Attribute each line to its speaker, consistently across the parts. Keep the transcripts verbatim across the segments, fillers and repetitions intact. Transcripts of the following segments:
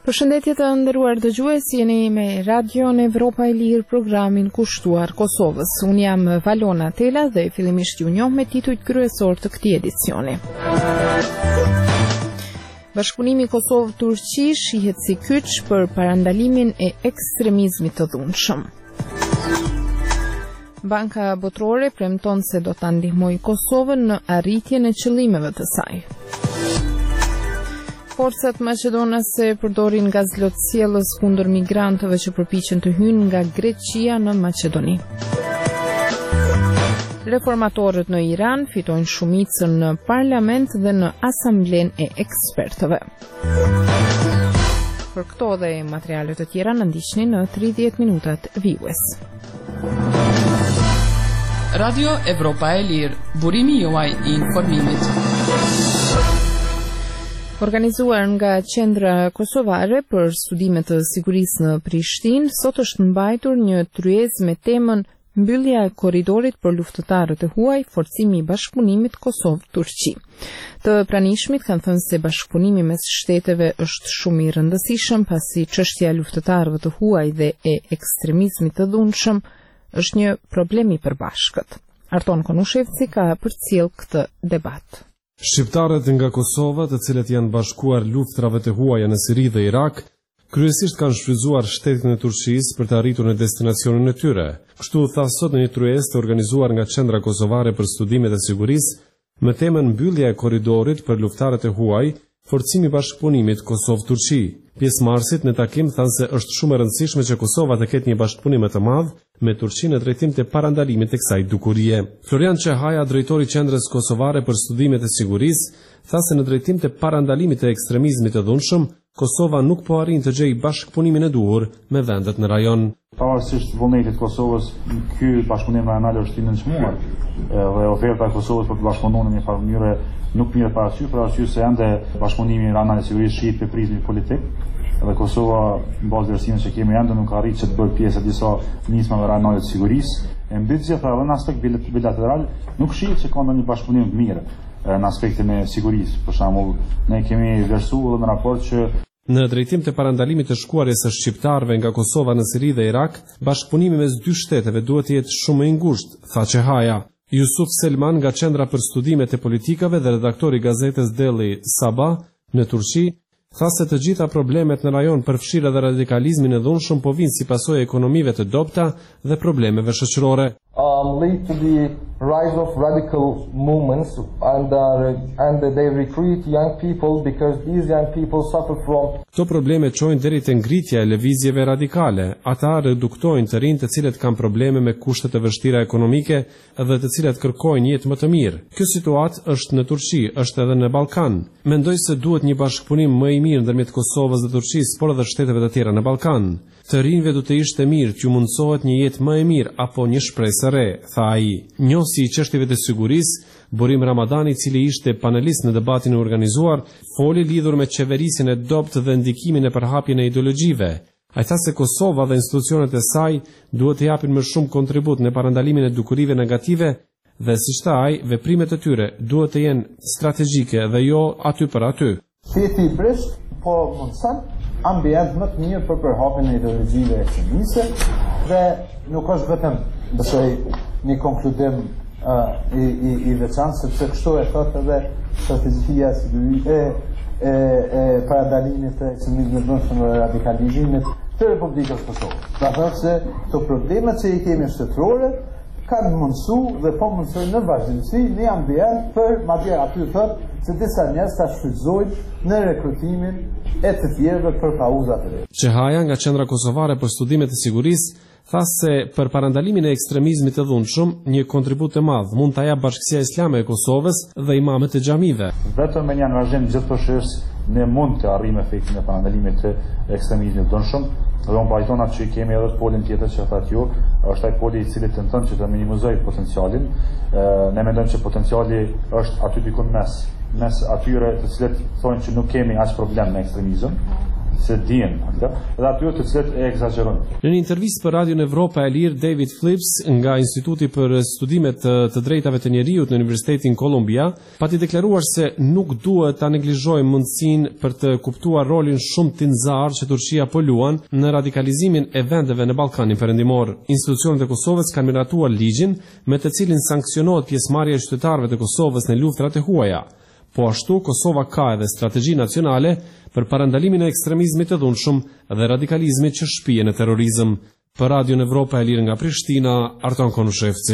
Speaker 1: Përshëndetje të nderuar dëgjues, jeni me Radion Evropa e Lirë, programin kushtuar Kosovës. Unë jam Valona Tela dhe fillimisht ju njoh me titujt kryesor të këtij edicioni. Bashkëpunimi Kosovë-Turqi shihet si kyç për parandalimin e ekstremizmit të dhunshëm. Banka Botërore premton se do ta ndihmojë Kosovën në arritjen e qëllimeve të saj. Forcat maqedonase përdorin gazlotësjellës kundër migrantëve që përpiqen të hyjnë nga Greqia në Maqedoni. Reformatorët në Iran fitojnë shumicën në parlament dhe në asamblen e ekspertëve. Për këto dhe materiale të tjera na ndiqni në tridhjetë minutat vijues.
Speaker 2: Radio Evropa e Lirë, burimi juaj i informimit.
Speaker 1: Organizuar nga Qendra Kosovare për Studime të Sigurisë në Prishtinë, sot është mbajtur një tryezë me temën Mbyllja e korridorit për luftëtarët e huaj, forcimi i bashkëpunimit Kosovë-Turqi. Të pranishmit kanë thënë se bashkëpunimi mes shteteve është shumë i rëndësishëm, pasi çështja e luftëtarëve të huaj dhe e ekstremizmit të dhunshëm është një problem i përbashkët. Arton Konushevci ka përcjell këtë debat.
Speaker 3: Shqiptarët nga Kosova, të cilët janë bashkuar luftrave të huaja në Siri dhe Irak, kryesisht kanë shfrytzuar shtetin e Turqisë për të arritur në destinacionin e tyre. Kështu tha sot në një tryezë të organizuar nga Qendra Kosovare për Studimet e Sigurisë, me temën Mbyllja e korridorit për luftarët e huaj, forcimi i bashkëpunimit Kosovë-Turqi. Pjesëmarrësit në takim thanë se është shumë e rëndësishme që Kosova të ketë një bashkëpunim të madh me Turqinë në drejtim të parandalimit të kësaj dukurie. Florian Çehaja, drejtori i Qendrës Kosovare për Studimet e Sigurisë, tha se në drejtim të parandalimit të ekstremizmit të dhunshëm, Kosova nuk po arrin të gjejë bashkëpunimin e duhur me vendet në rajon.
Speaker 4: Pavarësisht vullnetit të Kosovës, ky bashkëpunim rajonal është i nënçmuar dhe oferta e Kosovës për të bashkëpunuar në një farë mënyrë nuk mirë parasysh, për arsye se ende bashkëpunimi rajonal i sigurisë shihet për prizmin politik. Dhe Kosova, në bazë vlerësimit që kemi ende, nuk arrit që të bëjë pjesë e disa nismave rajonale të sigurisë. E mbyllja pra në aspekt bilateral nuk shihet që ka ndonjë bashkëpunim të mirë në aspektin e sigurisë. Për shembull, ne kemi vlerësuar edhe në raport që
Speaker 3: në drejtim të parandalimit të shkuarjes së shqiptarëve nga Kosova në Siri dhe Irak, bashkëpunimi mes dy shteteve duhet të jetë shumë i ngushtë, tha Çehaja. Yusuf Selman nga Qendra për Studimet e Politikave dhe redaktori i gazetës Daily Sabah në Turqi, tha se të gjitha problemet në rajon përfshirë edhe radikalizmin e dhunshëm po vinë si pasojë e ekonomive të dobta dhe problemeve shoqërore.
Speaker 5: Um, lead to the rise of radical movements and, uh, and they recruit young people because these young people suffer from.
Speaker 3: Këto probleme çojnë deri te ngritja e lëvizjeve radikale. Ata reduktojnë të rinj të cilët kanë probleme me kushte të vështira ekonomike dhe të cilët kërkojnë jetë më të mirë. Kjo situatë është në Turqi, është edhe në Ballkan. Mendoj se duhet një bashkëpunim më i mirë ndërmjet Kosovës dhe Turqisë, por edhe shteteve të tjera në Ballkan. Të rinjve do të ishte mirë që mundsohet një jetë më e mirë apo një shpresë e re, tha ai. Njohësi i çështjeve të sigurisë, Burim Ramadani, i cili ishte panelist në debatin e organizuar, foli lidhur me qeverisjen e dobët dhe ndikimin e përhapjen e ideologjive. Ai tha se Kosova dhe institucionet e saj duhet të japin më shumë kontribut në parandalimin e dukurive negative dhe, siç tha ai, veprimet e tyre duhet të jenë strategjike dhe jo aty për aty.
Speaker 5: Shteti i Prisht po mundson ambient më të mirë për përhapjen e ideologjive ekstremiste dhe nuk është vetëm besoj një konkludim uh, i, i, i veçantë, sepse kështu e thotë edhe strategjia e, e, e parandalimit të ekstremizmit të dhunshëm dhe radikalizmit të Republikës Kosovë. Do të thotë se këto problemet që i kemi shtetërore kanë mundësu dhe po mundësojnë në vazhdimsi një ambient për madje aty thotë se disa njerëz ta shfrytëzojnë në rekrutimin e të tjerëve për pauzat e re.
Speaker 3: Çehaja nga Qendra Kosovare për Studimet e Sigurisë tha se për parandalimin e ekstremizmit të dhunshëm një kontribut të madh mund ta jap Bashkësia Islame e Kosovës dhe imamët e xhamive.
Speaker 4: Vetëm me një angazhim gjithëpërfshirës ne mund të arrijmë efektin e parandalimit të ekstremizmit të dhunshëm. Dhe unë pajtona që kemi edhe polin tjetër që thatë ju, është ai poli i cili tenton që të minimizoj potencialin. E, ne mendojmë që potenciali është aty diku mes, mes atyre të cilët thonë që nuk kemi as problem me ekstremizëm, se dihen, dhe atyre të cilët e egzagerojnë.
Speaker 3: Në një intervistë për Radion Evropa e Lirë, David Phillips nga Instituti për Studimet të Drejtave të Njeriut në Universitetin Columbia, pati deklaruar se nuk duhet ta neglizhojmë mundësinë për të kuptuar rolin shumë tinzar që Turqia po luan në radikalizimin e vendeve në Ballkanin Perëndimor. Institucionet e Kosovës kanë miratuar ligjin me të cilin sankcionohet pjesëmarrja e qytetarëve të Kosovës në luftrat e huaja. Po ashtu, Kosova ka edhe strategji nacionale për parandalimin e ekstremizmit të dhunshëm dhe radikalizmit që shpihen në terrorizëm. Për Radion Evropa e Lirë nga Prishtina, Arton Konushevci.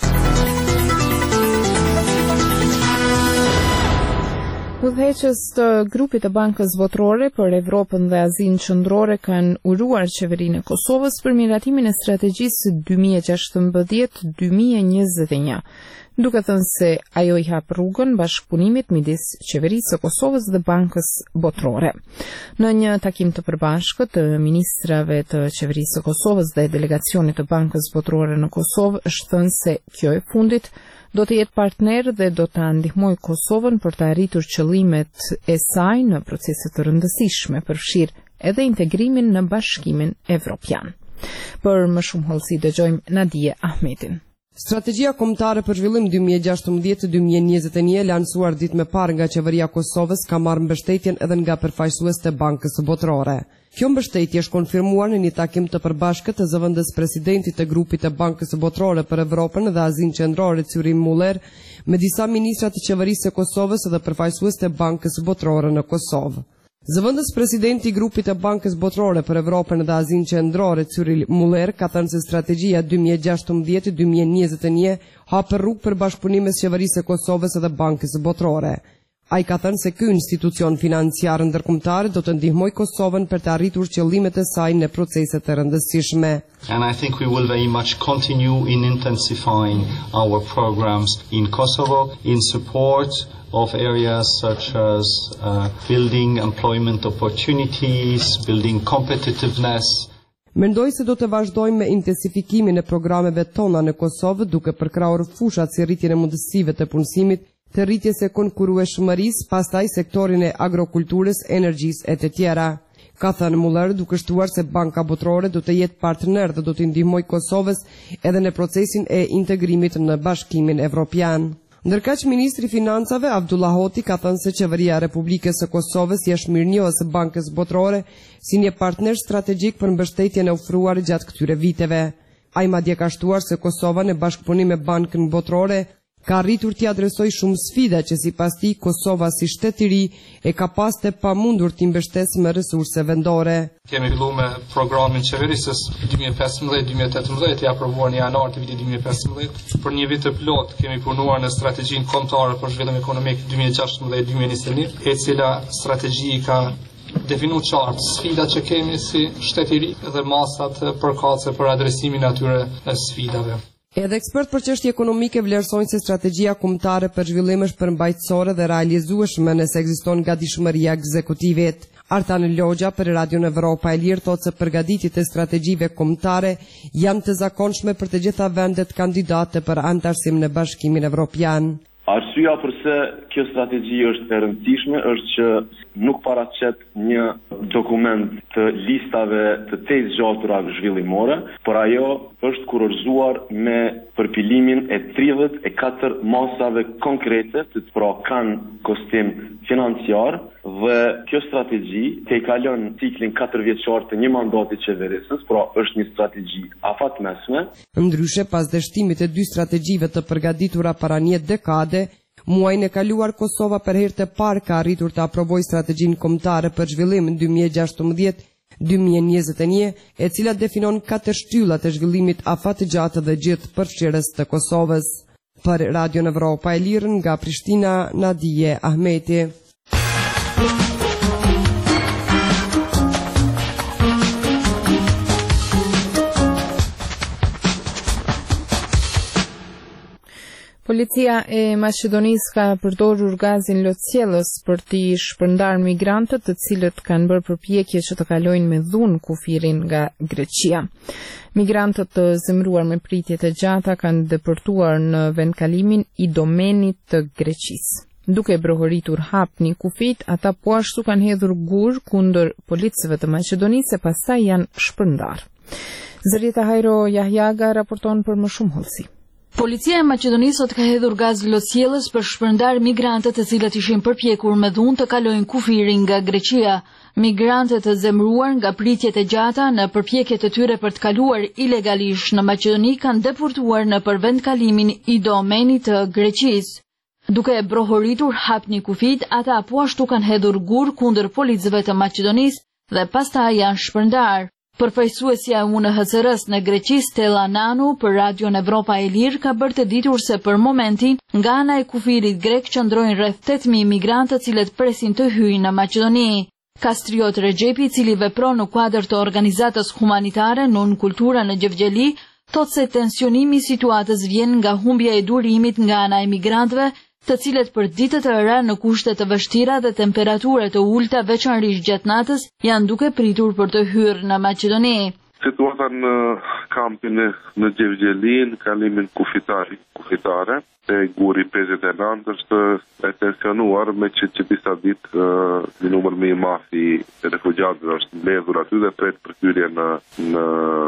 Speaker 1: Udhëheqës të grupit të Bankës Botërore për Evropën dhe Azinë Qendrore kanë uruar qeverinë e Kosovës për miratimin e strategjisë dy mijë e gjashtëmbëdhjetë dy mijë e njëzet e një, duke thënë se ajo i hap rrugën bashkëpunimit midis qeverisë së Kosovës dhe Bankës Botërore. Në një takim të përbashkët të ministrave të qeverisë së Kosovës dhe delegacionit të Bankës Botërore në Kosovë është thënë se kjo e fundit do të jetë partner dhe do të ndihmojë Kosovën për të arritur qëllimet e saj në procese të rëndësishme, përfshirë edhe integrimin në Bashkimin Evropian. Për më shumë hollësi dëgjojmë Nadije Ahmetin.
Speaker 6: Strategjia kombëtare për zhvillim dy mijë e gjashtëmbëdhjetë dy mijë e njëzet e një e lansuar ditën më parë nga qeveria e Kosovës ka marrë mbështetjen edhe nga përfaqësuesit e Bankës së Botërore. Kjo mbështetje është konfirmuar në një takim të përbashkët të zëvendës presidentit të grupit të Bankës së Botërore për Evropën dhe Azinë Qendrore Cyrim Muller me disa ministra të qeverisë së Kosovës dhe përfaqësuesit e Bankës së Botërore në Kosovë. Zëvendës presidenti i grupit të Bankës Botërore për Evropën dhe Azinë Qendrore Cyrim Muller ka thënë se strategjia dy mijë e gjashtëmbëdhjetë dy mijë e njëzet e një hap rrugë për bashkëpunim mes qeverisë së Kosovës dhe Bankës së Botërore. Ai ka thënë se ky institucion financiar ndërkombëtar do të ndihmojë Kosovën për të arritur qëllimet e saj në procese të rëndësishme.
Speaker 7: And I think we will very much continue in intensifying our programs in Kosovo in support of areas such as uh, building employment opportunities, building competitiveness.
Speaker 6: Mendoj se do të vazhdojmë me intensifikimin e programeve tona në Kosovë duke përkrahur fushat si rritjen e mundësive të punësimit, të rritjes së konkurrueshmërisë, pastaj sektorin e agrokulturës, energjisë e të tjera. Ka thënë Muller duke shtuar se Banka Botërore do të jetë partner dhe do të ndihmojë Kosovës edhe në procesin e integrimit në Bashkimin Evropian. Ndërkaq ministri i financave Abdullah Hoti ka thënë se qeveria e Republikës së Kosovës i është mirënjohës së Bankës Botërore si një partner strategjik për mbështetjen e ofruar gjatë këtyre viteve. Ai madje ka shtuar se Kosova në bashkëpunim me Bankën Botërore ka arritur t'i adresoj shumë sfida që sipas tij Kosova si shtet i ri e ka pas të pamundur t'i mbështesë me resurse vendore.
Speaker 8: Kemi filluar me programin qeverisës dy mijë e pesëmbëdhjetë dy mijë e tetëmbëdhjetë, i aprovuar në janar të vitit dy mijë e pesëmbëdhjetë. Për një vit të plot kemi punuar në strategjinë kombëtare për zhvillim ekonomik dy mijë e gjashtëmbëdhjetë dy mijë e njëzet e një, e cila strategji ka definuar qartë sfidat që kemi si shtet i ri dhe masat përkatëse për adresimin e atyre sfidave.
Speaker 6: Edhe ekspert për çështje ekonomike vlerësojnë se strategjia kombëtare për zhvillim është përmbajtësore dhe realizueshme nëse ekziston gatishmëria ekzekutive. Artan Logja për Radion Evropa e Lirë thotë se përgatitjet e strategjive kombëtare janë të zakonshme për të gjitha vendet kandidate për anëtarësim në Bashkimin Evropian.
Speaker 9: Arsyeja pse kjo strategji është e rëndësishme është që nuk paraqet një dokument të listave të tetë zgjatura zhvillimore, por ajo është kurorzuar me përpilimin e tridhjetë e katër masave konkrete të pra kanë kostim financiar dhe kjo strategji te kalon ciklin katër vjeçor të një mandati qeverisës, pra është një strategji afatmesme.
Speaker 6: Ndryshe pas dështimit të dy strategjive të përgatitura para një dekade, muajin e kaluar Kosova për herë të parë ka arritur të aprovojë strategjinë kombëtare për zhvillim dy mijë e gjashtëmbëdhjetë dy mijë e njëzet e një, e cila definon katër shtylla të zhvillimit afatgjatë dhe gjithë përfshirës të Kosovës. Për Radion Evropa e Lirë nga Prishtina, Nadije Ahmeti.
Speaker 1: Policia e Maqedonisë ka përdorur gazin lotësjellës për t'i shpërndarë migrantët të cilët kanë bërë përpjekje që të kalojnë me dhunë kufirin nga Greqia. Migrantët të zemëruar me pritje të gjata kanë depërtuar në vendkalimin i domenit të Greqisë. Duke brohoritur hapni kufit, ata po ashtu kanë hedhur gur kundër policëve të Maqedonisë e pastaj janë shpërndar. Zërieta Hajro Jahjaga raporton për më shumë hollësi.
Speaker 10: Policia e Maqedonisë sot ka hedhur gaz lotësjellës për shpërndar migrantët të cilët ishin përpjekur me dhunë të kalojnë kufirin nga Greqia. Migrantët të zemëruar nga pritjet e gjata në përpjekjet e tyre për të kaluar ilegalisht në Maqedoni kanë deportuar në përvendkalimin i domenit të Greqisë. Duke e brohoritur hapni kufit, ata po ashtu kanë hedhur gur kundër policëve të Maqedonisë dhe pastaj janë shpërndar. Përfaqësuesja e U N H C R-s në Greqi, Stella Nanu, për Radion Evropa e Lirë ka bërë të ditur se për momentin nga ana e kufirit grek qëndrojnë rreth tetë mijë migrantë të cilët presin të hyjnë në Maqedoni. Kastriot Rexhepi, i cili vepron në kuadër të organizatës humanitare Nun Kultura në Gjevgjeli, thotë se tensionimi i situatës vjen nga humbja e durimit nga ana e migrantëve, të cilët për ditët e ra në kushte të vështira dhe temperature të ulta veçanërisht gjatë natës janë duke pritur për të hyrë në Maqedoni.
Speaker 11: Situata në kampin në Gjevgjeli, në kalimin kufitari, kufitare, e guri pesëdhjetë e nëntë është e tensionuar me që që disa ditë një numër më i madh i refugjatëve është mbledhur aty dhe pret për hyrje në në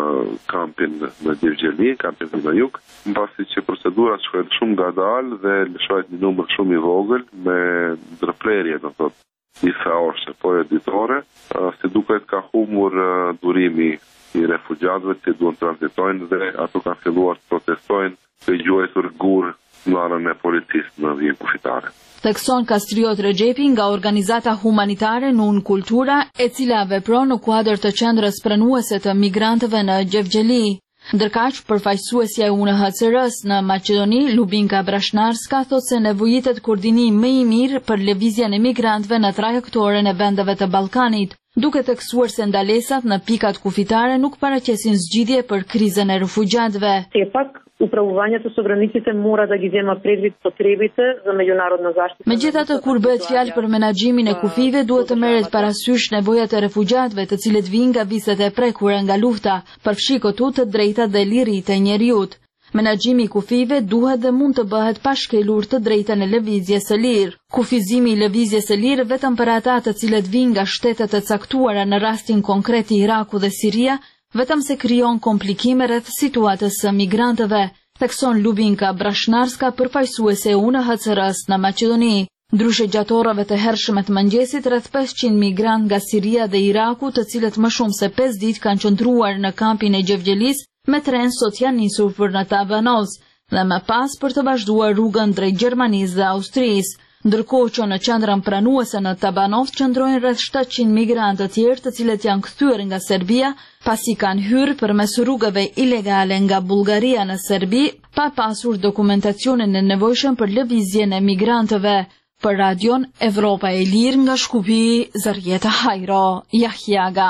Speaker 11: kampin në Gjevgjeli, kampin në jug, mbasi që procedurat shkojnë shumë ngadalë dhe lëshohet një numër shumë i vogël me ndërprerje, do thotë, disa orë po editore, si duket ka humbur durimi i refugjatëve që duan transitojnë dhe ato kanë filluar të protestojnë të gjuajtur gur në anën e policisë në vijën kufitare.
Speaker 10: Thekson Kastriot Rexhepi nga organizata humanitare Nun Kultura, e cila vepron në kuadër të qendrës pranuese të migrantëve në Gjevgjeli. Ndërkaq, përfaqësuesja e U N H C R-s në Maqedoni, Lubinka Brashnarska, thotë se nevojitet koordinim më i mirë për lëvizjen e migrantëve në trajektoren e vendeve të Ballkanit, duke theksuar se ndalesat në pikat kufitare nuk paraqesin zgjidhje për krizën e refugjatëve.
Speaker 12: Pak upravуванието со границите мора да ги зема предвид потребите за меѓународна заштита.
Speaker 10: Megjithatë, kur bëhet fjalë për menaxhimin e kufive, duhet të merret parasysh nevojat e refugjatëve të cilët vijnë nga vizet e prekura nga lufta, përfshi këtu të drejtat dhe liritë e njeriut. Menaxhimi i kufive duhet dhe mund të bëhet pa shkelur të drejtën e lëvizjes së lirë. Kufizimi i lëvizjes së lirë vetëm për ata të cilët vijnë nga shtetet e caktuara në rastin konkret i Iraku dhe Siria, vetëm se krijon komplikime rreth situatës së migrantëve, thekson Lubinka Brashnarska, përfaqësuese e U N H C R-s në Maqedoni. Ndryshe gjatë orëve të hershme të mëngjesit, rreth pesëqind migrant nga Siria dhe Iraku, të cilët më shumë se pesë ditë kanë qëndruar në kampin e Gjevgjelis, me tren sot janë nisur për në Tabanovs dhe më pas për të vazhduar rrugën drejt Gjermanisë dhe Austrisë. Ndërkohë që në qendrën pranuese në Tabanov qëndrojnë rreth shtatëqind migrantë të tjerë të cilët janë kthyer nga Serbia, pasi kanë hyrë përmes rrugëve ilegale nga Bullgaria në Serbi, pa pasur dokumentacionin e nevojshëm për lëvizjen e migrantëve. Për Radion Evropa e Lirë nga Shkupi, Zërieta Hajro Jahjaga.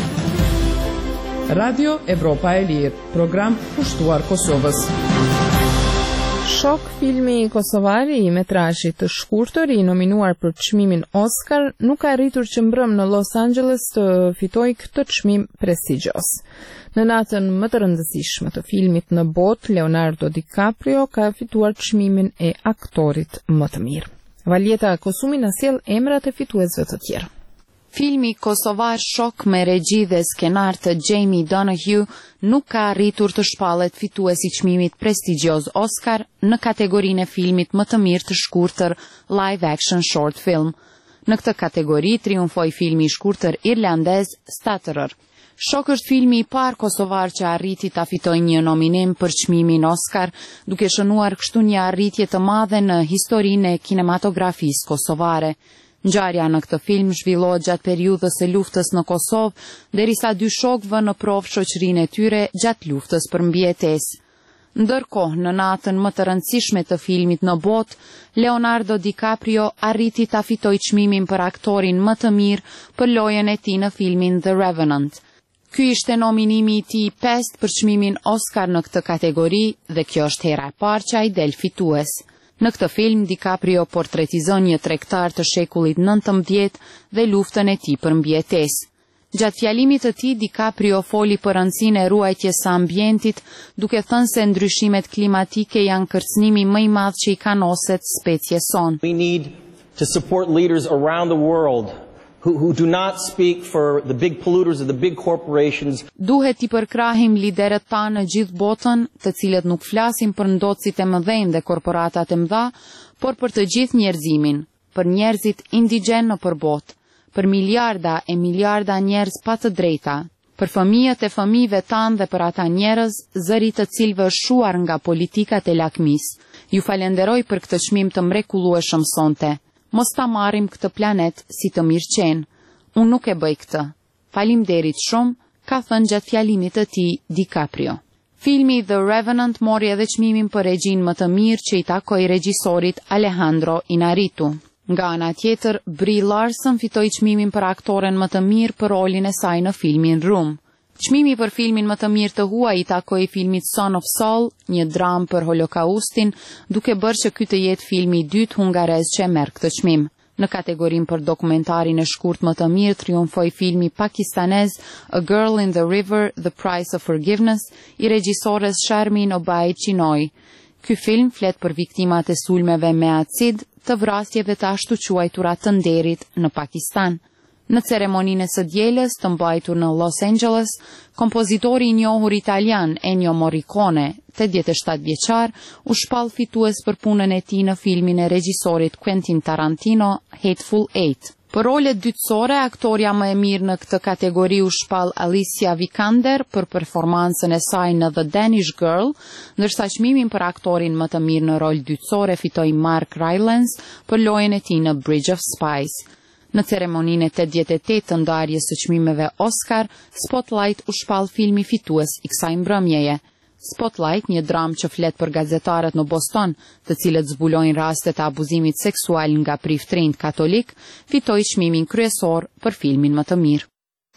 Speaker 2: Radio Evropa e Lirë, program pushtuar Kosovës.
Speaker 1: Shok, filmi kosovar i metrazhit të shkurtër i nominuar për çmimin Oscar, nuk ka arritur që mbrëm në Los Angeles të fitojë këtë çmim prestigjos. Në natën më të rëndësishme të filmit në botë, Leonardo DiCaprio ka fituar çmimin e aktorit më të mirë. Valjeta Kosumi na sjell emrat e fituesve të tjerë.
Speaker 13: Filmi kosovar Shok me regji dhe skenar të Jamie Donahue nuk ka arritur të shpallet fituesi çmimit prestigjioz Oscar në kategorinë e filmit më të mirë të shkurtër live action short film. Në këtë kategori triumfoi filmi i shkurtër irlandez Stutterer. Shok është filmi i parë kosovar që arriti ta fitojë një nominim për çmimin Oscar, duke shënuar kështu një arritje të madhe në historinë e kinematografisë kosovare. Ngjarja në këtë film zhvillohet gjatë periudhës së luftës në Kosovë, derisa dy shokë vënë në provë shoqërinë e tyre gjatë luftës për mbijetesë. Ndërkohë, në natën më të rëndësishme të filmit në botë, Leonardo DiCaprio arriti ta fitojë çmimin për aktorin më të mirë për lojën e tij në filmin The Revenant. Ky ishte nominimi i tij i pestë për çmimin Oscar në këtë kategori dhe kjo është hera e parë që ai del fitues. Në këtë film, DiCaprio portretizon një tregtar të shekullit nëntëmbëdhjetë dhe luftën e tij për mbijetesë. Gjatë fjalimit të tij, DiCaprio foli për rëndësinë e ruajtjes së ambientit, duke thënë se ndryshimet klimatike janë kërcënimi më i madh që i kanoset species son.
Speaker 14: We need to support leaders around the world who who do not speak for the big polluters of the big corporations.
Speaker 13: Duhet t'i përkrahim liderët tanë në gjithë botën, të cilët nuk flasin për ndotësit e mëdhenj dhe korporatat e mëdha, por për të gjithë njerëzimin, për njerëzit indigjen në përbot, për miliarda e miliarda njerëz pa të drejta, për fëmijët e fëmijëve tanë dhe për ata njerëz, zëri të cilëve është shuar nga politikat e lakmis. Ju falenderoj për këtë çmim të mrekullueshëm sonte. Mos ta marrim këtë planet si të mirëqen. Unë nuk e bëj këtë. Faleminderit shumë, ka thënë gjatë fjalimit të tij DiCaprio. Filmi The Revenant mori edhe çmimin për regjinë më të mirë që i takoi regjisorit Alejandro Inarritu. Nga ana tjetër, Brie Larson fitoi çmimin për aktoren më të mirë për rolin e saj në filmin Room. Çmimi për filmin më të mirë të huaj i takoi filmit Son of Saul, një dramë për Holokaustin, duke bërë që ky të jetë filmi i dytë hungarez që e merr këtë çmim. Në kategorinë për dokumentarin e shkurt më të mirë triumfoi filmi pakistanez A Girl in the River, The Price of Forgiveness, i regjisores Sharmin Obaid Chinoy. Ky film flet për viktimat e sulmeve me acid, të vrasjeve të ashtu quajtura të nderit në Pakistan. Në ceremoninë së dielës të mbajtur në Los Angeles, kompozitori i njohur italian Ennio Morricone, tetëdhjetë e shtatë vjeçar, u shpall fitues për punën e tij në filmin e regjisorit Quentin Tarantino, Hateful Eight. Për rolet dytësore, aktoria më e mirë në këtë kategori u shpall Alicia Vikander për performancën e saj në The Danish Girl, ndërsa çmimin për aktorin më të mirë në rol dytësore fitoi Mark Rylance për lojën e tij në Bridge of Spies. Në ceremoninë e tetëdhjetë e tetë të ndarjes së çmimeve Oscar, Spotlight u shpall filmi fitues i kësaj mbrëmjeje. Spotlight, një dramë që flet për gazetarët në Boston, të cilët zbulojnë rastet e abuzimit seksual nga priftrinjt katolik, fitoi çmimin kryesor për filmin më të mirë.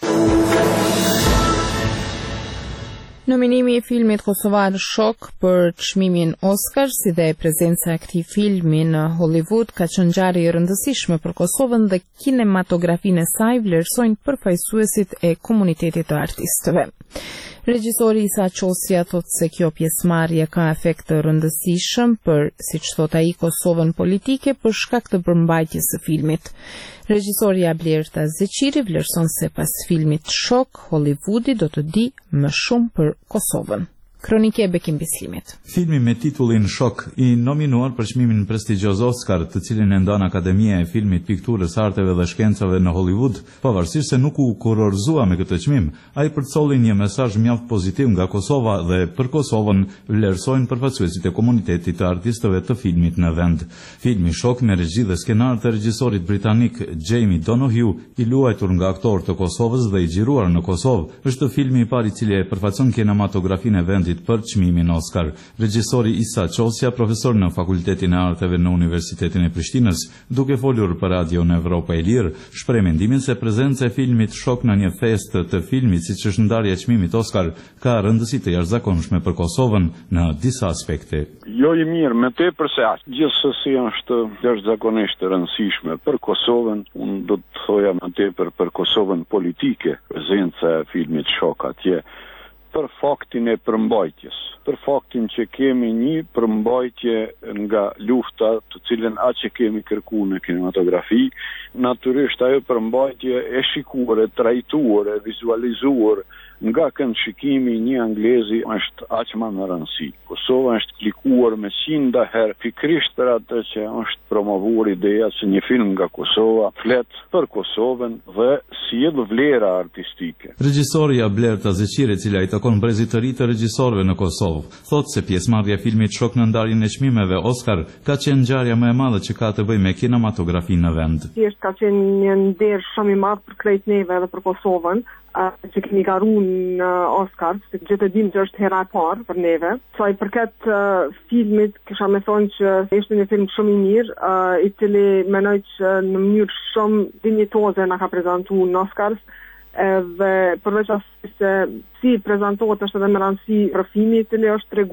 Speaker 1: Nominimi i filmit kosovar Shok për çmimin Oscar, si dhe prezenca e këtij filmi në Hollywood ka qenë ngjarje e rëndësishme për Kosovën dhe kinematografinë e saj vlerësojnë përfaqësuesit e komunitetit të artistëve. Regjisori Isa Qosja thot se kjo pjesëmarrje ka efekt të rëndësishëm për, siç thot ai, Kosovën politike për shkak të përmbajtjes së filmit. Regjisoria Blerta Zeqiri vlerëson se pas filmit Shok, Hollywoodi do të di më shumë për Kosovën. Kronike e Bekim Bislimit.
Speaker 15: Filmi me titullin Shok i nominuar për çmimin prestigjioz Oscar, të cilin e ndan Akademia e Filmit, Pikturës, Arteve dhe Shkencave në Hollywood, pavarësisht se nuk u kurorëzua me këtë çmim, ai përcolli një mesazh mjaft pozitiv nga Kosova dhe për Kosovën vlerësojnë përfaqësuesit e komunitetit të artistëve të filmit në vend. Filmi Shok me regji dhe skenar të regjisorit britanik Jamie Donoghue, i luajtur nga aktorë të Kosovës dhe i xhiruar në Kosovë, është filmi i parë i cili e përfaqëson kinematografinë e vendit për çmimin Oscar. Regjisori Isa Qosja, profesor në Fakultetin e Arteve në Universitetin e Prishtinës, duke folur për Radion Evropa e Lirë, shpreh mendimin se prezenca e filmit Shok në një festë të filmit, siç është ndarja e çmimit Oscar, ka rëndësi të jashtëzakonshme për Kosovën në disa aspekte.
Speaker 16: Jo i mirë, me tepër se aq. Gjithsesi është jashtëzakonisht e rëndësishme për Kosovën, unë do të thoja më tepër për Kosovën politike, prezenca e filmit Shok atje, për faktin e përmbajtjes, për faktin që kemi një përmbajtje nga lufta të cilën aq që kemi kërkuar në kinematografi, natyrisht ajo përmbajtje e shikuar, e trajtuar, e vizualizuar nga këndshikimi një anglezi është aq më në rëndësi. Kosova është klikuar me qindë herë pikrisht për atë që është promovuar ideja se një film nga Kosova flet për Kosovën dhe sjell vlera artistike.
Speaker 15: Regjisoria Blerta Zeqiri, e cila i takon brezit të ri të regjisorëve në Kosovë, thotë se pjesëmarrja e filmit Shok në ndarjen e çmimeve Oscar ka qenë ngjarja më e madhe që ka të bëjë me kinematografinë në vend.
Speaker 17: Thjesht ka qenë një nder shumë i madh për krejt neve edhe për Kosovën, që kemi garuar në Oscar, se gjithë e dim që është hera e parë për neve. Sa i përket uh, filmit, kisha me thonë që ishte një film shumë i mirë, uh, i cili menoj që në mënyrë shumë dinjitoze na ka prezentuar në Oscars, dhe përveç asaj se si prezentohet është edhe me rëndësi për filmi i cili është tregu,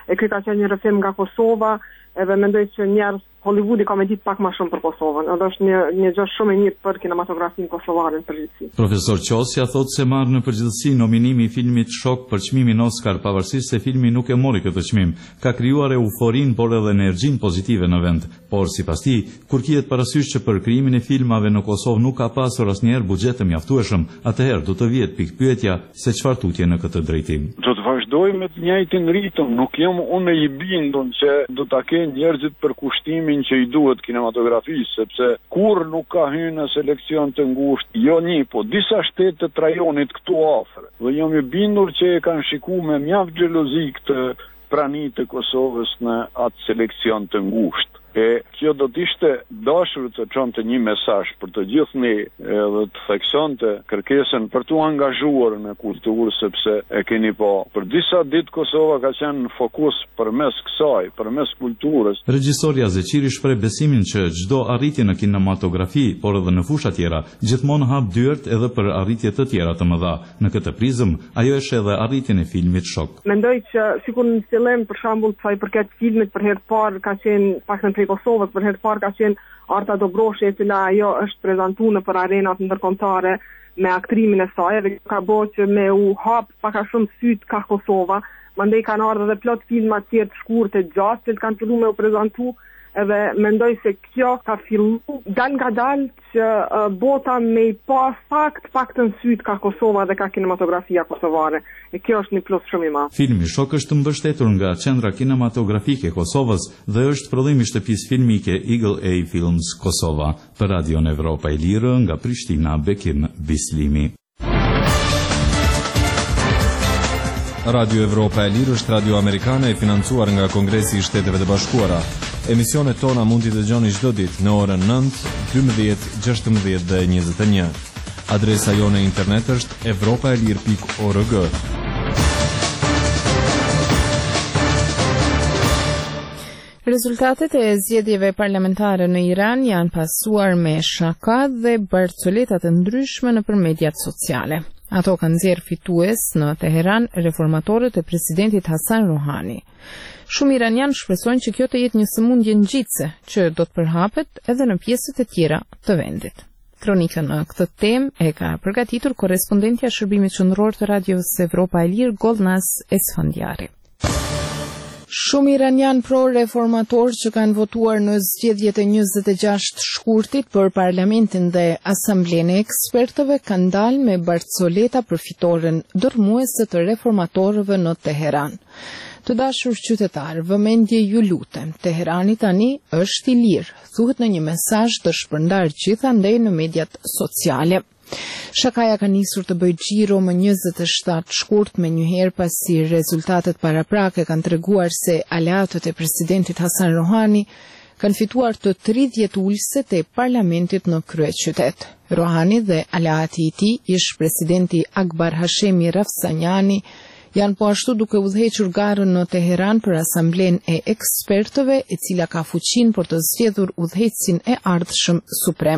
Speaker 17: e ky ka qenë një rrëfim nga Kosova, edhe mendoj që njerëz Hollywoodi ka me ditë pak më shumë për Kosovën, edhe është një një gjë shumë e mirë për kinematografinë kosovare në përgjithësi.
Speaker 15: Profesor Qosja thotë se marrë në përgjithësi nominimi i filmit Shok për çmimin Oscar, pavarësisht se filmi nuk e mori këtë çmim, ka krijuar euforinë por edhe energjinë pozitive në vend. Por sipas tij, kur kihet parasysh që për krijimin e filmave në Kosovë nuk ka pasur asnjëherë buxhet të mjaftueshëm, atëherë do të vihet pikpyetja se çfarë tutje në këtë drejtim.
Speaker 16: Do të vazhdojmë me të njëjtin ritëm, nuk jam unë i bindur që do ta kenë njerëzit për kushtimin që i duhet kinematografisë, sepse kur nuk ka hyrë në selekcion të ngushtë, jo një, po disa shtete të rajonit këtu afër. Dhe jam i bindur që e kanë shikuar me mjaft xhelozi këtë praninë të Kosovës në atë selekcion të ngushtë. E kjo do të ishte dashur të çonte një mesazh për të gjithë ne edhe të theksonte kërkesën për të angazhuar në kulturë, sepse e keni po për disa ditë Kosova ka qenë në fokus përmes kësaj, përmes kulturës.
Speaker 15: Regjisori Azeqiri shpreh besimin që çdo arritje në kinematografi, por edhe në fusha tjera, gjithmonë hap dyert edhe për arritje të tjera të mëdha. Në këtë prizëm, ajo është edhe arritjen e filmit Shok.
Speaker 17: Mendoj që sikur në fillim për shembull sa i përket filmit për herë të parë ka qenë pak në Kosovës, për herë të parë ka qenë Arta Dobroshi, e cila ajo është prezantuar nëpër arenat ndërkombëtare me aktrimin e saj, dhe ka bërë që me u hap pak a shumë syt ka Kosova, mandej kanë ardhur edhe plot filma të tjerë të shkurtë, gjatë, që kanë filluar me u prezantu, edhe mendoj se kjo ka fillu dal nga dal që uh, bota me i pas fakt pak të nësyt ka Kosova dhe ka kinematografia kosovare. E kjo është një plus shumë i madh.
Speaker 15: Filmi Shok është mbështetur nga Qendra Kinematografike e Kosovës dhe është prodhim i shtëpisë filmike Eagle A Films Kosova. Për Radion Evropa e Lirë nga Prishtina, Bekim Bislimi.
Speaker 3: Radio Evropa e Lirë është radio amerikane e financuar nga Kongresi i Shteteve të Bashkuara. Emisionet tona mund t'i dëgjoni çdo ditë në orën nëntë, dymbëdhjetë, gjashtëmbëdhjetë dhe njëzet e një. Adresa jone internet është evropaelir pikë org.
Speaker 1: Rezultatet e zgjedhjeve parlamentare në Iran janë pasuar me shaka dhe barcoleta të ndryshme nëpër mediat sociale. Ato kanë nxjerrë fitues në Teheran reformatorët e presidentit Hasan Rohani. Shumë iranianë shpresojnë që kjo të jetë një sëmundje ngjitse që do të përhapet edhe në pjesët e tjera të vendit. Kronikën në këtë temë e ka përgatitur korrespondentja e shërbimit qendror të Radios Evropa e Lirë, Golnaz Esfandiari. Shumë iranian pro-reformator që kanë votuar në zgjedhjet e njëzet e gjashtë shkurtit për parlamentin dhe asamblenë e ekspertëve kanë dalë me barcoleta për fitoren dërmuese të reformatorëve në Teheran. Të dashur qytetar, vëmendje ju lutem, Teherani tani është i lirë, thuhet në një mesazh të shpërndar gjithandej në mediat sociale. Shakaja ka nisur të bëjë xhiro më njëzet e shtatë shkurt me njëherë pasi rezultatet paraprake kanë treguar se aleatët e presidentit Hasan Rohani kanë fituar të tridhjetë ulëset e parlamentit në kryeqytet. Rohani dhe aleati i tij, ish presidenti Akbar Hashemi Rafsanjani, janë po ashtu duke udhëhequr garën në Teheran për asamblenë e ekspertëve, e cila ka fuqinë për të zgjedhur udhëheqësin e ardhshëm suprem.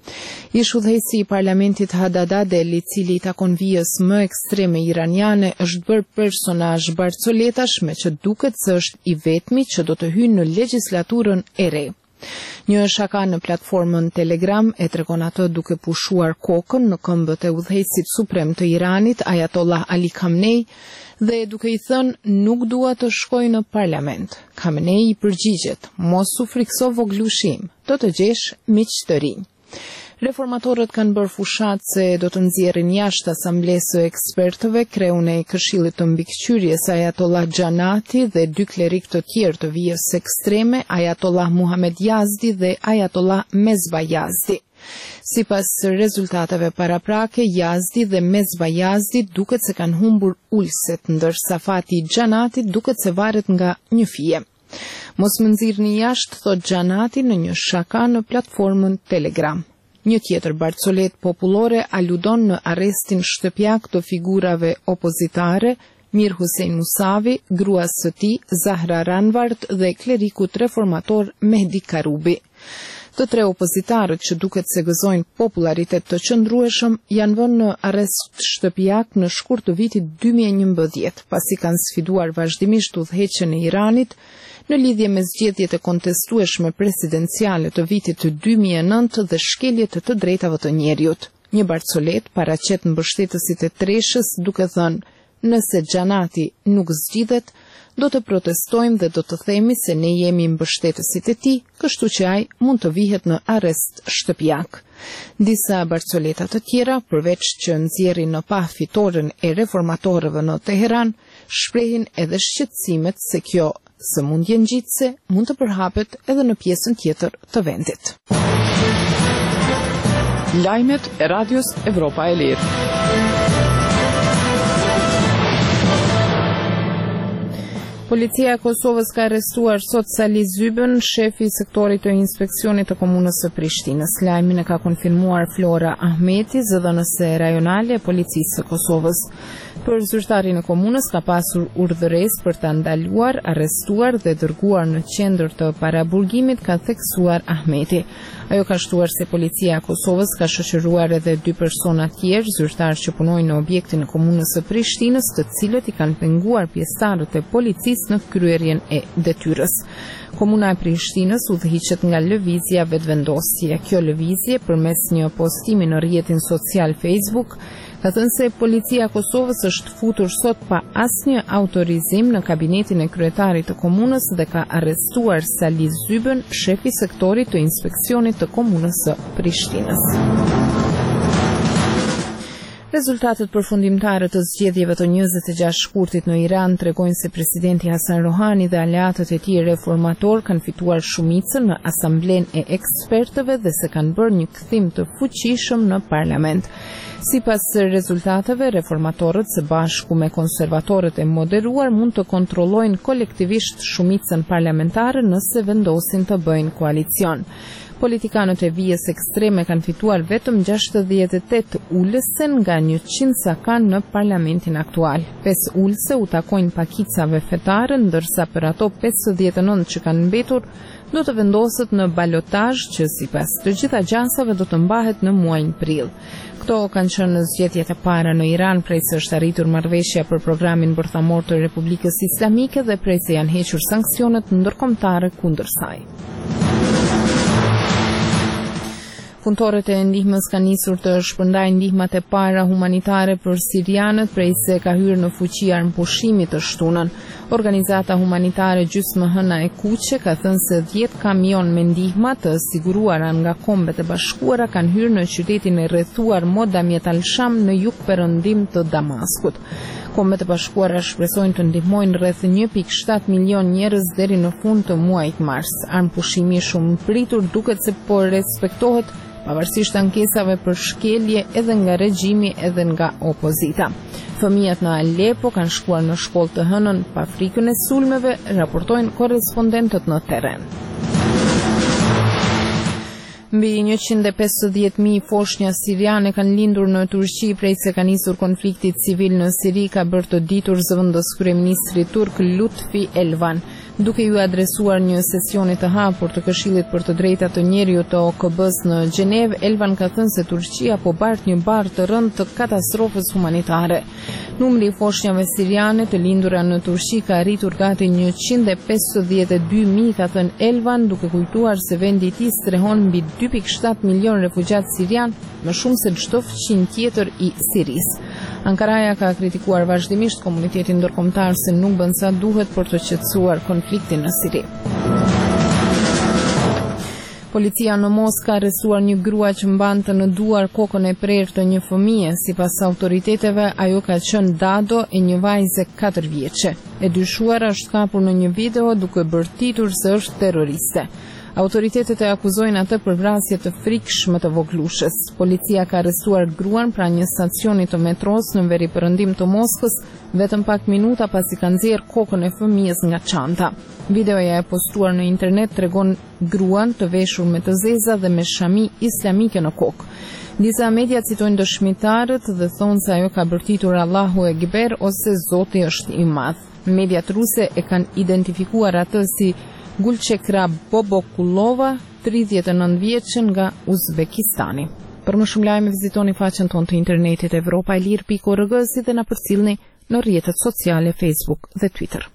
Speaker 1: Ish udhëheqësi i parlamentit Hadadadel, i cili i takon vijës më ekstreme iraniane, është bërë personazh barcoletash, me që duket se është i vetmi që do të hyjë në legjislaturën e re. Një shaka në platformën Telegram e tregon atë duke pushuar kokën në këmbët e udhëheqësit suprem të Iranit, Ayatollah Ali Khamenei, dhe duke i thënë nuk dua të shkoj në parlament. Khamenei i përgjigjet: mos u frikso voglushim, do të gjesh miq të rinj. Reformatorët kanë bërë fushat se do të nxjerrin jashtë asamblesë së ekspertëve kreun e Këshillit të Mbikëqyrjes Ayatollah Xhanati dhe dy klerik të tjerë të vijës ekstreme, Ayatollah Muhammad Yazdi dhe Ayatollah Mezba Yazdi. Sipas rezultateve paraprake, Yazdi dhe Mezba Yazdi duket se kanë humbur ulëset, ndërsa fati i Xhanatit duket se varet nga një fije. Mos më nxirrni jashtë, thot Xhanati në një shaka në platformën Telegram. Një tjetër barcolet popullore aludon në arrestin shtëpiak të figurave opozitare, Mir Hussein Musavi, gruas së tij Zahra Ranvart dhe klerikut reformator Mehdi Karubi. Të tre opozitarët që duket se gëzojnë popularitet të qëndrueshëm janë vënë në arrest shtëpiak në shkurt të vitit dy mijë e njëmbëdhjetë, pasi kanë sfiduar vazhdimisht udhëheqjen e Iranit në lidhje me zgjedhjet e kontestueshme presidenciale të vitit të dy mijë e nëntë dhe shkeljet të drejtave të njerëzit. Një Barcolet paraqet mbështetësit e Treshës duke thënë: "Nëse Xhanati nuk zgjidhet, do të protestojmë dhe do të themi se ne jemi mbështetësit e tij, kështu që ai mund të vihet në arrest shtëpiak." Disa Barcoleta të tjera, përveç që nxjerrin në pa fitoren e reformatorëve në Teheran, shprehin edhe shqetësimet se kjo sëmundje ngjitse mund të përhapet edhe në pjesën tjetër të vendit.
Speaker 2: Lajmet e Radios Evropa e Lirë.
Speaker 1: Policia e Kosovës ka arrestuar sot Sali Zybën, shefi i sektorit të inspeksionit të komunës së Prishtinës. Lajmin e ka konfirmuar Flora Ahmeti, zëdhënëse rajonale e policisë së Kosovës. Për zyrtarin e komunës ka pasur urdhëresë për ta ndaluar, arrestuar dhe dërguar në qendër të paraburgimit, ka theksuar Ahmeti. Ajo ka shtuar se policia e Kosovës ka shoqëruar edhe dy persona tjerë, zyrtarë që punojnë në objektin e komunës së Prishtinës, të cilët i kanë penguar pjesëtarët e policisë në kryerjen e detyrës. Komuna e Prishtinës udhëhiqet nga lëvizja vetëvendosje. Kjo lëvizje, përmes një postimi në rrjetin social Facebook, ka thënë se policia e Kosovës është futur sot pa asnjë autorizim në kabinetin e kryetarit të komunës dhe ka arrestuar Sali Zybën, shefi i sektorit të inspeksionit të komunës së Prishtinës. Rezultatet përfundimtare të zgjedhjeve të njëzet e gjashtë shkurtit në Iran tregojnë se presidenti Hasan Rohani dhe aleatët e tij reformator kanë fituar shumicën në asamblen e ekspertëve dhe se kanë bërë një kthim të fuqishëm në parlament. Sipas rezultateve, reformatorët së bashku me konservatorët e moderuar mund të kontrollojnë kolektivisht shumicën parlamentare nëse vendosin të bëjnë koalicion. Politikanët e vijës ekstreme kanë fituar vetëm gjashtëdhjetë e tetë ulëse nga njëqind sa kanë në parlamentin aktual. pesë ulëse u takojnë pakicave fetare, ndërsa për ato pesëdhjetë e nëntë që kanë mbetur do të vendoset në balotazh që sipas të gjitha gjasave do të mbahet në muajin prill. Këto kanë qenë zgjedhjet e para në Iran prej se është arritur marrëveshja për programin bërthamor të Republikës Islamike dhe prej se janë hequr sanksionet ndërkombëtare kundër saj. Punëtorët e ndihmës kanë nisur të shpërndajnë ndihmat e para humanitare për sirianët prej se ka hyrë në fuqi armëpushimi të shtunën. Organizata humanitare Gjysmë Hëna e Kuqe ka thënë se dhjetë kamion me ndihma të siguruara nga Kombet e Bashkuara kanë hyrë në qytetin e rrethuar Modamjet al-Sham në jugperëndim të Damaskut. Kombet e Bashkuara shpresojnë të ndihmojnë rreth një pikë shtatë milion njerëz deri në fund të muajit mars. Armëpushimi i shumë pritur duket se po respektohet pavarësisht ankesave për shkelje edhe nga regjimi edhe nga opozita. Fëmijët në Alepo kanë shkuar në shkollë të hënën pa frikën e sulmeve, raportojnë korrespondentët në terren. Mbi njëqind e pesëdhjetë mijë foshnja siriane kanë lindur në Turqi prej se ka nisur konflikti civil në Siri, ka bërë të ditur zëvendës kryeministri turk Lutfi Elvan. Duke ju adresuar një sesioni të hapur të Këshillit për të Drejtat të Njerëzit të O K B-s në Gjenevë, Elvan ka thënë se Turqia po bart një barë të rënd të katastrofës humanitare. Numri i foshnjave siriane të lindura në Turqi ka arritur gati njëqind e pesëdhjetë e dy mijë, ka thënë Elvan, duke kujtuar se vendi i tij strehon mbi dy pikë shtatë milion refugjat sirian, më shumë se çdo fqin tjetër i Sirisë. Ankaraja ka kritikuar vazhdimisht komunitetin ndërkombëtar se nuk bën sa duhet për të qetësuar konfliktin në Siri. Policia në Moskë ka arrestuar një grua që mbante në duar kokën e prerë të një fëmije. Sipas autoriteteve, ajo ka qenë dado e një vajze katër vjeçe. E dyshuara është kapur në një video duke bërtitur se është terroriste. Autoritetet e akuzojnë atë për vrasje të frikshme të voglushës. Policia ka arrestuar gruan pra një stacioni të metros në veri perëndim të Moskës, vetëm pak minuta pasi ka nxjerr kokën e fëmijës nga çanta. Videoja e postuar në internet tregon gruan të veshur me të zeza dhe me shami islamike në kokë. Disa media citojnë dëshmitarët dhe thonë se ajo ka bërtitur Allahu Ekber ose Zoti është i Madh. Mediat ruse e kanë identifikuar atë si Gulçekra Bobokulova, tridhjetë e nëntë vjeçë nga Uzbekistani. Për më shumë lajme vizitoni faqen tonë të internetit evropa e lirë pikë org si dhe na përcjellni në rrjetet sociale Facebook dhe Twitter.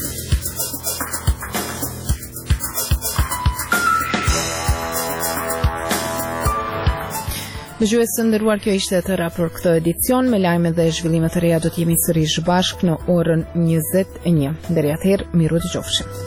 Speaker 1: Dëgjues të nderuar, kjo ishte e tëra për këtë edicion. Me lajme dhe zhvillime të reja do të jemi sërish bashkë në orën njëzet e një. Deri atëherë, miru dëgjofshim.